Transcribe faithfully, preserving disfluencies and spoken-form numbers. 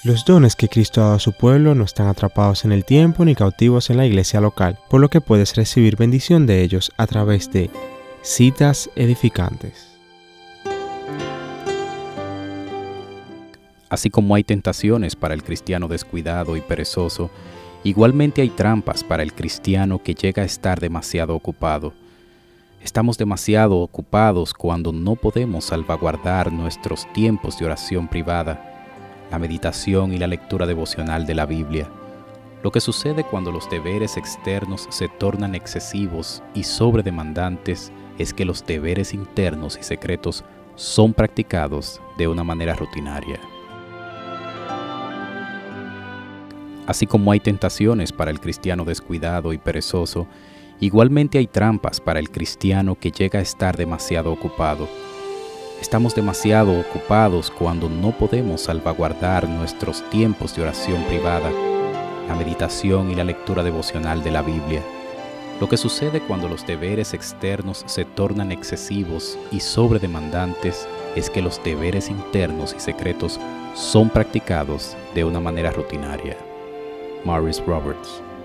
Los dones que Cristo ha dado a su pueblo no están atrapados en el tiempo ni cautivos en la iglesia local, por lo que puedes recibir bendición de ellos a través de citas edificantes. Así como hay tentaciones para el cristiano descuidado y perezoso, igualmente hay trampas para el cristiano que llega a estar demasiado ocupado. Estamos demasiado ocupados cuando no podemos salvaguardar nuestros tiempos de oración privada, la meditación y la lectura devocional de la Biblia. Lo que sucede cuando los deberes externos se tornan excesivos y sobredemandantes es que los deberes internos y secretos son practicados de una manera rutinaria. Así como hay tentaciones para el cristiano descuidado y perezoso, igualmente hay trampas para el cristiano que llega a estar demasiado ocupado. Estamos demasiado ocupados cuando no podemos salvaguardar nuestros tiempos de oración privada, la meditación y la lectura devocional de la Biblia. Lo que sucede cuando los deberes externos se tornan excesivos y sobredemandantes es que los deberes internos y secretos son practicados de una manera rutinaria. Maurice Roberts.